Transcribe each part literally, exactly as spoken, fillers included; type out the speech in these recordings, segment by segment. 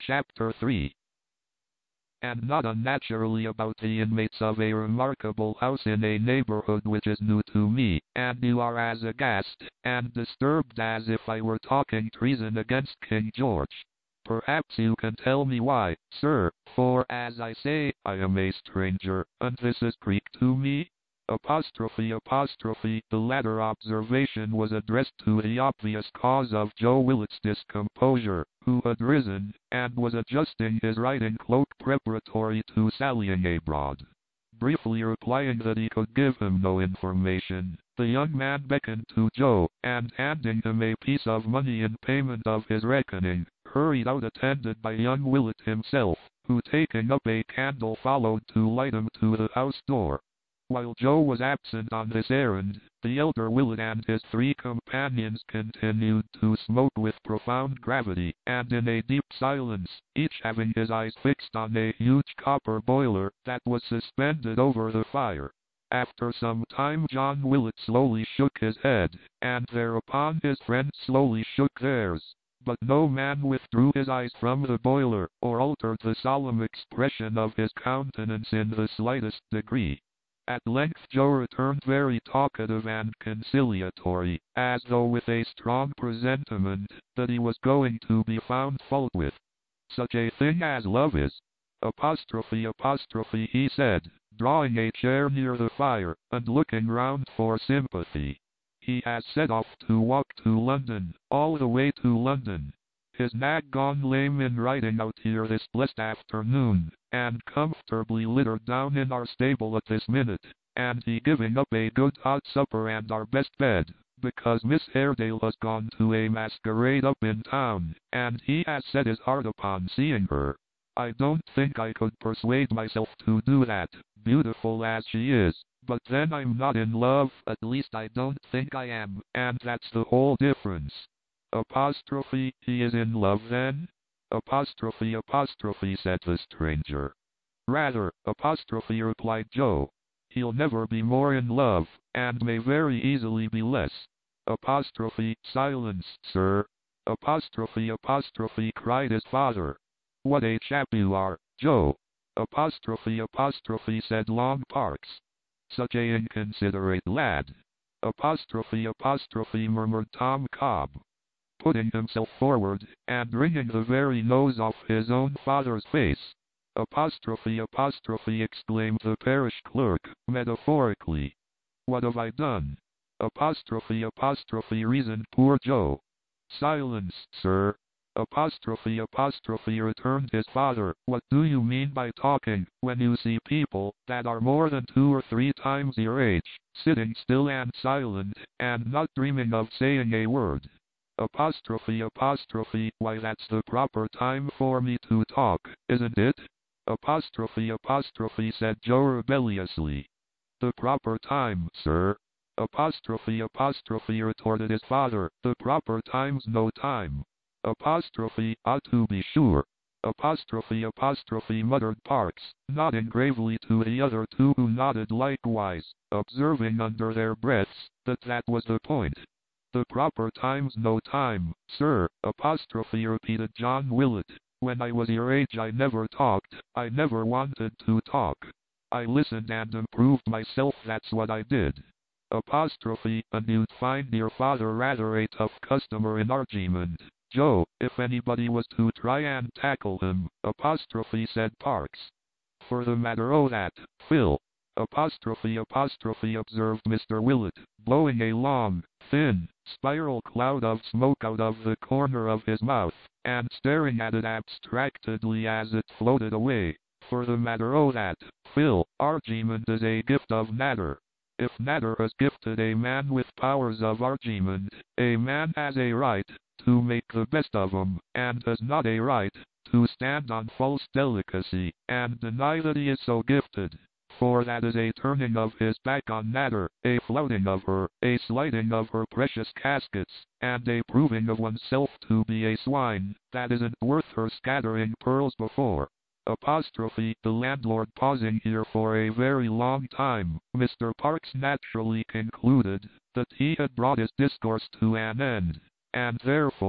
Chapter three. And not unnaturally about the inmates of a remarkable house in a neighborhood which is new to me, and you are as aghast and disturbed as if I were talking treason against King George. Perhaps you can tell me why, sir, for, as I say, I am a stranger, and this is Greek to me. Apostrophe apostrophe The latter observation was addressed to the obvious cause of Joe Willet's discomposure, who had risen, and was adjusting his riding cloak preparatory to sallying abroad. Briefly replying that he could give him no information, the young man beckoned to Joe, and handing him a piece of money in payment of his reckoning, hurried out attended by young Willet himself, who taking up a candle followed to light him to the house door. While Joe was absent on this errand, the elder Willet and his three companions continued to smoke with profound gravity, and in a deep silence, each having his eyes fixed on a huge copper boiler that was suspended over the fire. After some time John Willet slowly shook his head, and thereupon his friends slowly shook theirs. But no man withdrew his eyes from the boiler, or altered the solemn expression of his countenance in the slightest degree. At length Joe returned very talkative and conciliatory, as though with a strong presentiment that he was going to be found fault with. Such a thing as love is. Apostrophe apostrophe he said, drawing a chair near the fire, and looking round for sympathy. He has set off to walk to London, all the way to London. His nag gone lame in riding out here this blessed afternoon, and comfortably littered down in our stable at this minute, and he giving up a good hot supper and our best bed, because Miss Haredale has gone to a masquerade up in town, and he has set his heart upon seeing her. I don't think I could persuade myself to do that, beautiful as she is, but then I'm not in love, at least I don't think I am, and that's the whole difference. Apostrophe, he is in love then? Apostrophe apostrophe said the stranger. Rather, apostrophe replied Joe. He'll never be more in love, and may very easily be less. Apostrophe, silence, sir. Apostrophe apostrophe cried his father. What a chap you are, Joe. Apostrophe apostrophe said Long Parks. Such a inconsiderate lad. Apostrophe apostrophe murmured Tom Cobb, putting himself forward, and wringing the very nose off his own father's face. Apostrophe apostrophe exclaimed the parish clerk, metaphorically. What have I done? Apostrophe apostrophe reasoned poor Joe. Silence, sir. Apostrophe apostrophe returned his father. What do you mean by talking, when you see people that are more than two or three times your age, sitting still and silent, and not dreaming of saying a word? Apostrophe apostrophe Why, that's the proper time for me to talk, isn't it? Apostrophe apostrophe said Joe rebelliously. The proper time, sir. Apostrophe apostrophe retorted his father. The proper time's no time. Apostrophe, ah to be sure. Apostrophe apostrophe muttered Parks, nodding gravely to the other two who nodded likewise, observing under their breaths that that was the point. The proper time's no time, sir. Apostrophe repeated John Willet. When I was your age I never talked, I never wanted to talk. I listened and improved myself, that's what I did. Apostrophe, and you'd find your father rather a tough customer in argument, Joe, if anybody was to try and tackle him. Apostrophe said Parks. For the matter o' that, Phil. Apostrophe apostrophe observed Mister Willet, blowing a long, thin, spiral cloud of smoke out of the corner of his mouth, and staring at it abstractedly as it floated away. For the matter o' that, Phil, argument is a gift of nature. If nature has gifted a man with powers of argument, a man has a right to make the best of 'em, and has not a right to stand on false delicacy, and deny that he is so gifted. For that is a turning of his back on nature, a flouting of her, a slighting of her precious caskets, and a proving of oneself to be a swine that isn't worth her scattering pearls before. Apostrophe, the landlord pausing here for a very long time, Mister Parks naturally concluded that he had brought his discourse to an end, and therefore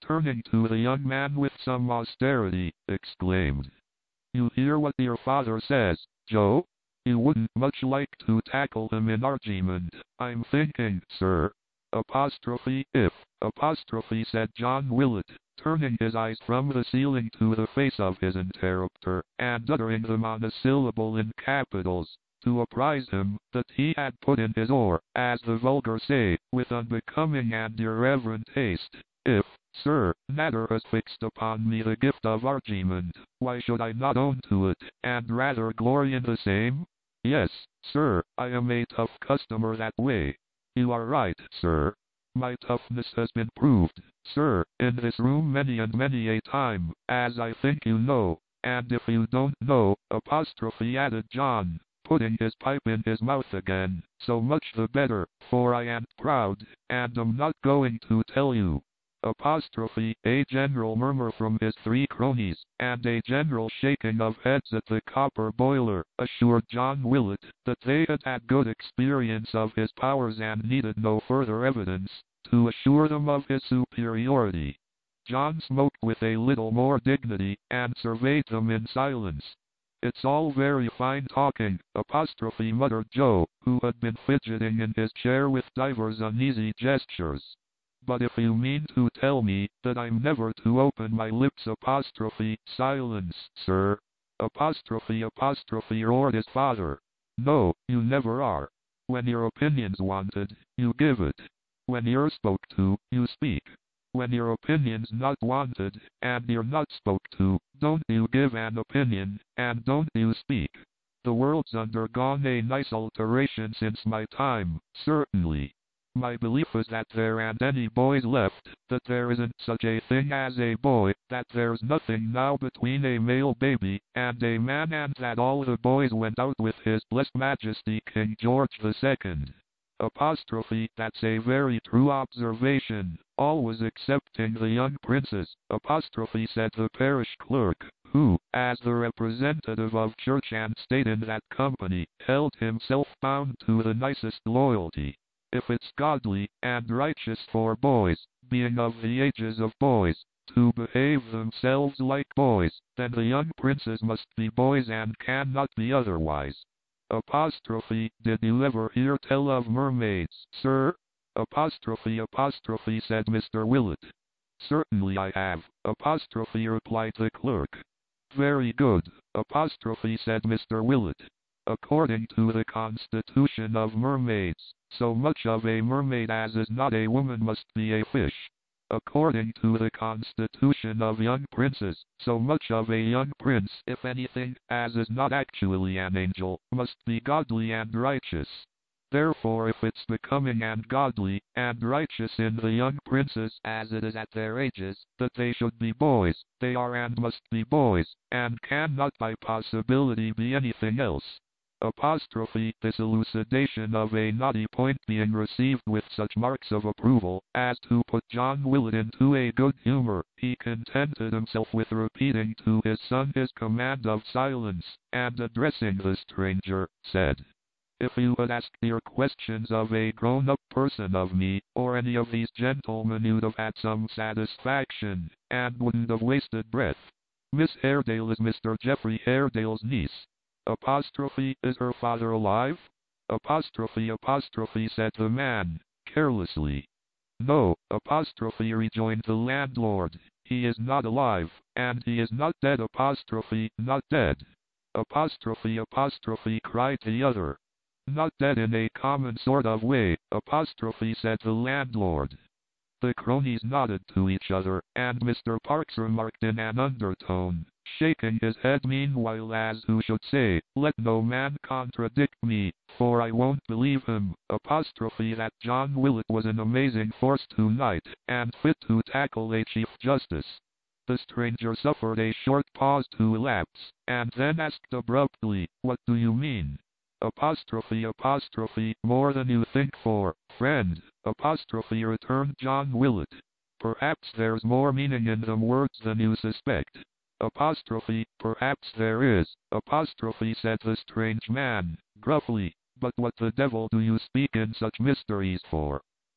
turning to the young man with some austerity, exclaimed, "You hear what your father says, Joe? You wouldn't much like to tackle him in argument, I'm thinking, sir." Apostrophe if, apostrophe said John Willett, turning his eyes from the ceiling to the face of his interrupter, and uttering the monosyllable in capitals, to apprise him that he had put in his oar, as the vulgar say, with unbecoming and irreverent haste. "If, sir, Natter has fixed upon me the gift of argument, why should I not own to it, and rather glory in the same? Yes, sir, I am a tough customer that way. You are right, sir. My toughness has been proved, sir, in this room many and many a time, as I think you know, and if you don't know, apostrophe added John, putting his pipe in his mouth again, so much the better, for I am proud, and am not going to tell you." Apostrophe, a general murmur from his three cronies, and a general shaking of heads at the copper boiler, assured John Willett that they had had good experience of his powers and needed no further evidence to assure them of his superiority. John smoked with a little more dignity, and surveyed them in silence. "It's all very fine talking," apostrophe muttered Joe, who had been fidgeting in his chair with divers uneasy gestures. "But if you mean to tell me that I'm never to open my lips, apostrophe, silence, sir." Apostrophe apostrophe roared his father. "No, you never are. When your opinion's wanted, you give it. When you're spoke to, you speak. When your opinion's not wanted, and you're not spoke to, don't you give an opinion, and don't you speak. The world's undergone a nice alteration since my time, certainly. My belief is that there aren't any boys left, that there isn't such a thing as a boy, that there's nothing now between a male baby and a man, and that all the boys went out with His Blessed Majesty King George the Second. Apostrophe, that's a very true observation, always excepting the young princes, apostrophe said the parish clerk, who, as the representative of church and state in that company, held himself bound to the nicest loyalty. If it's godly and righteous for boys, being of the ages of boys, to behave themselves like boys, then the young princes must be boys and cannot be otherwise. Apostrophe, did you ever hear tell of mermaids, sir? Apostrophe apostrophe said Mister Willett. Certainly I have, apostrophe replied the clerk. Very good, apostrophe said Mister Willett. According to the constitution of mermaids, so much of a mermaid as is not a woman must be a fish. According to the constitution of young princes, so much of a young prince, if anything, as is not actually an angel, must be godly and righteous. Therefore if it's becoming and godly and righteous in the young princes, as it is at their ages, that they should be boys, they are and must be boys, and cannot by possibility be anything else. Apostrophe, this elucidation of a knotty point being received with such marks of approval, as to put John Willett into a good humor, he contented himself with repeating to his son his command of silence, and addressing the stranger, said, "If you had asked your questions of a grown-up person of me, or any of these gentlemen, you'd have had some satisfaction, and wouldn't have wasted breath. Miss Haredale is Mister Geoffrey Haredale's niece. Apostrophe, is her father alive?" Apostrophe apostrophe said the man, carelessly. "No," apostrophe rejoined the landlord, "he is not alive, and he is not dead, apostrophe, not dead." Apostrophe apostrophe cried the other. "Not dead in a common sort of way," apostrophe said the landlord. The cronies nodded to each other, and Mister Parks remarked in an undertone, shaking his head meanwhile as who should say, "Let no man contradict me, for I won't believe him," apostrophe that John Willett was an amazing force tonight, and fit to tackle a Chief Justice. The stranger suffered a short pause to elapse, and then asked abruptly, "What do you mean?" Apostrophe apostrophe, "More than you think for, friend," apostrophe returned John Willett. "Perhaps there's more meaning in them words than you suspect." Apostrophe, "Perhaps there is," apostrophe said the strange man, gruffly, "but what the devil do you speak in such mysteries for?"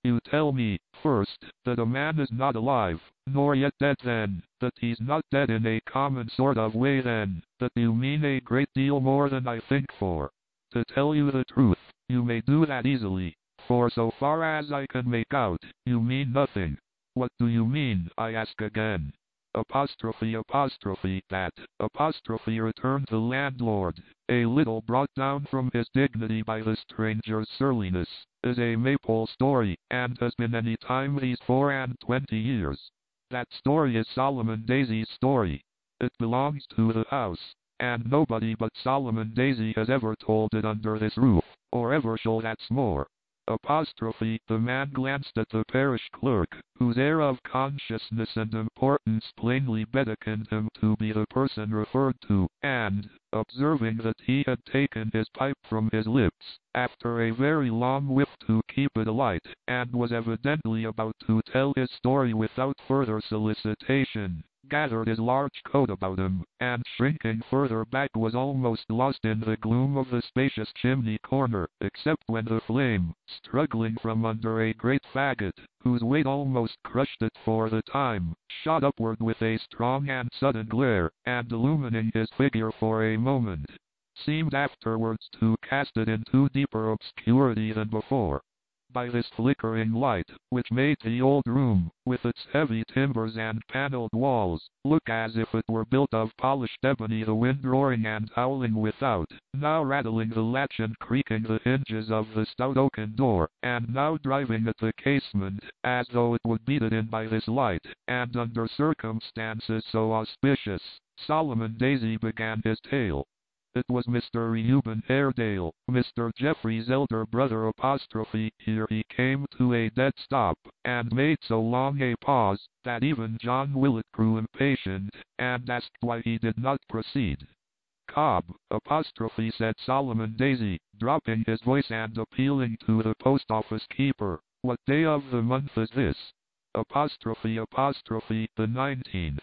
You tell me, first, that a man is not alive, nor yet dead then, that he's not dead in a common sort of way then, that you mean a great deal more than I think for. To tell you the truth, you may do that easily, for so far as I can make out, you mean nothing. What do you mean, I ask again? Apostrophe apostrophe that, apostrophe returned the landlord, a little brought down from his dignity by the stranger's surliness, is a maple story, and has been any time these four and twenty years. That story is Solomon Daisy's story. It belongs to the house, and nobody but Solomon Daisy has ever told it under this roof, or ever shall, that's more. Apostrophe, the man glanced at the parish clerk, whose air of consciousness and importance plainly beckoned him to be the person referred to, and, observing that he had taken his pipe from his lips, after a very long whiff to keep it alight, and was evidently about to tell his story without further solicitation, gathered his large coat about him, and shrinking further back was almost lost in the gloom of the spacious chimney corner, except when the flame, struggling from under a great faggot, whose weight almost crushed it for the time, shot upward with a strong and sudden glare, and illumining his figure for a moment, seemed afterwards to cast it into deeper obscurity than before. By this flickering light, which made the old room, with its heavy timbers and paneled walls, look as if it were built of polished ebony, the wind roaring and howling without, now rattling the latch and creaking the hinges of the stout oaken door, and now driving at the casement, as though it would beat it in by this light, and under circumstances so auspicious, Solomon Daisy began his tale. It was Mister Reuben Airedale, Mister Geoffrey's elder brother apostrophe. Here he came to a dead stop, and made so long a pause, that even John Willett grew impatient, and asked why he did not proceed. Cobb, apostrophe, said Solomon Daisy, dropping his voice and appealing to the post office keeper. What day of the month is this? Apostrophe apostrophe, the nineteenth.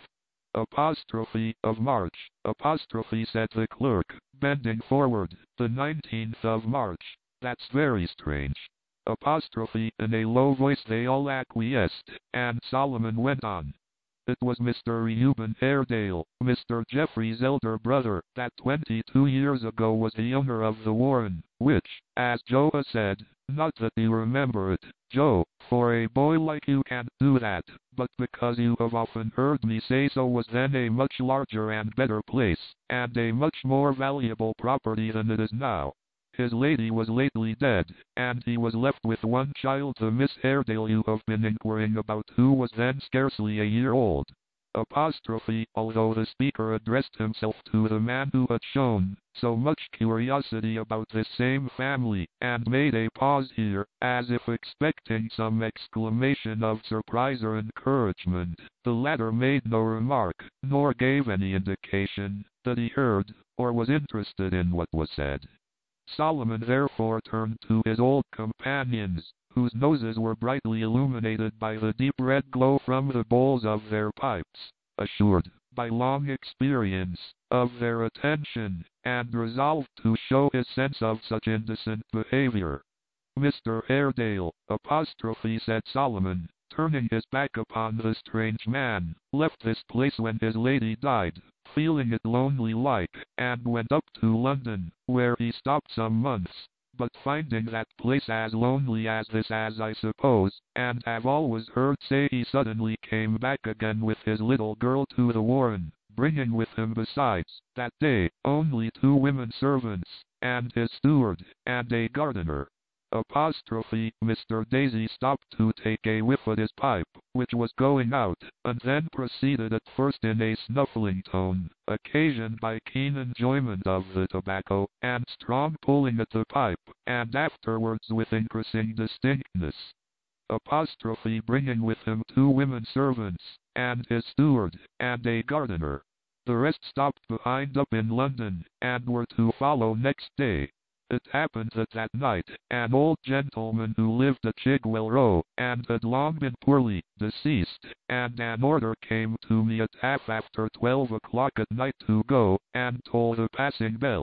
Apostrophe of March, apostrophe, said the clerk, bending forward, the nineteenth of March. That's very strange. Apostrophe, in a low voice they all acquiesced, and Solomon went on. It was Mister Reuben Airedale, Mister Geoffrey's elder brother, that twenty-two years ago was the owner of the Warren, which, as Joe has said, not that you remember it, Joe, for a boy like you can't do that, but because you have often heard me say so, was then a much larger and better place, and a much more valuable property than it is now. His lady was lately dead, and he was left with one child, the Miss Airedale you have been inquiring about, who was then scarcely a year old. Apostrophe, although the speaker addressed himself to the man who had shown so much curiosity about this same family, and made a pause here, as if expecting some exclamation of surprise or encouragement, the latter made no remark, nor gave any indication that he heard, or was interested in what was said. Solomon therefore turned to his old companions, whose noses were brightly illuminated by the deep red glow from the bowls of their pipes, assured, by long experience, of their attention, and resolved to show his sense of such indecent behavior. Mister Airedale, apostrophe, said Solomon, turning his back upon the strange man, left this place when his lady died, feeling it lonely like, and went up to London, where he stopped some months, but finding that place as lonely as this, as I suppose, and have always heard say, he suddenly came back again with his little girl to the Warren, bringing with him besides, that day, only two women servants, and his steward, and a gardener. Apostrophe, Mister Daisy stopped to take a whiff at his pipe, which was going out, and then proceeded at first in a snuffling tone, occasioned by keen enjoyment of the tobacco, and strong pulling at the pipe, and afterwards with increasing distinctness. Apostrophe, bringing with him two women servants, and his steward, and a gardener. The rest stopped behind up in London, and were to follow next day. It happened that that night, an old gentleman who lived at Chigwell Row, and had long been poorly, deceased, and an order came to me at half after twelve o'clock at night to go and toll the passing bell.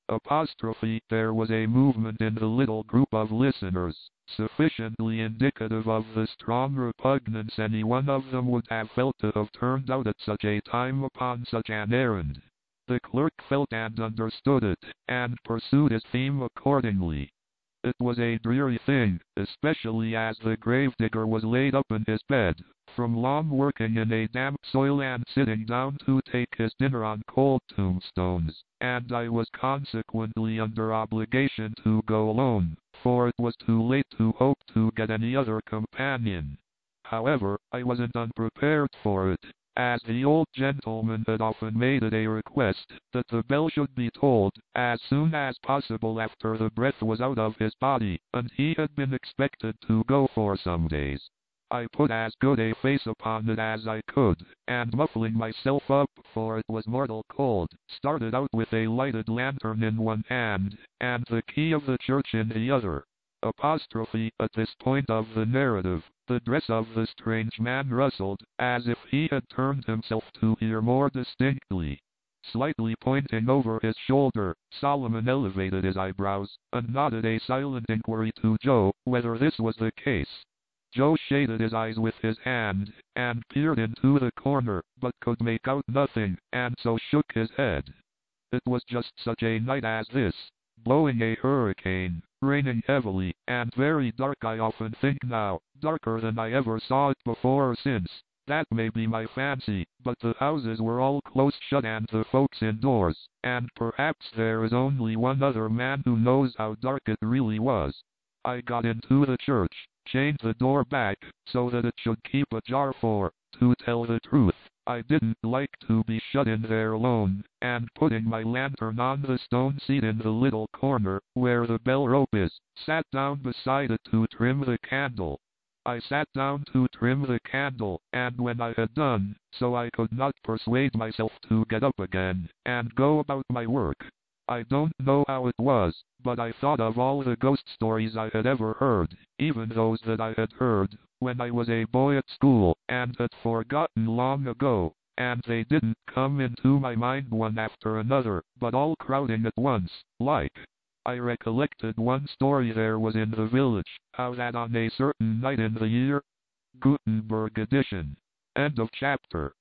Apostrophe. There was a movement in the little group of listeners, sufficiently indicative of the strong repugnance any one of them would have felt to have turned out at such a time upon such an errand. The clerk felt and understood it, and pursued his theme accordingly. It was a dreary thing, especially as the gravedigger was laid up in his bed, from long working in a damp soil and sitting down to take his dinner on cold tombstones, and I was consequently under obligation to go alone, for it was too late to hope to get any other companion. However, I wasn't unprepared for it, as the old gentleman had often made it a request that the bell should be tolled as soon as possible after the breath was out of his body, and he had been expected to go for some days. I put as good a face upon it as I could, and muffling myself up, for it was mortal cold, started out with a lighted lantern in one hand, and the key of the church in the other. Apostrophe. At this point of the narrative, the dress of the strange man rustled, as if he had turned himself to hear more distinctly. Slightly pointing over his shoulder, Solomon elevated his eyebrows, and nodded a silent inquiry to Joe, whether this was the case. Joe shaded his eyes with his hand, and peered into the corner, but could make out nothing, and so shook his head. It was just such a night as this, blowing a hurricane, raining heavily, and very dark. I often think now, darker than I ever saw it before or since. That may be my fancy, but the houses were all close shut and the folks indoors, and perhaps there is only one other man who knows how dark it really was. I got into the church, chained the door back, so that it should keep ajar, for, to tell the truth, I didn't like to be shut in there alone, and putting my lantern on the stone seat in the little corner, where the bell rope is, sat down beside it to trim the candle. I sat down to trim the candle, and when I had done so I could not persuade myself to get up again, and go about my work. I don't know how it was, but I thought of all the ghost stories I had ever heard, even those that I had heard when I was a boy at school, and had forgotten long ago, and they didn't come into my mind one after another, but all crowding at once, like. I recollected one story there was in the village, how that on a certain night in the year, Gutenberg edition. End of chapter.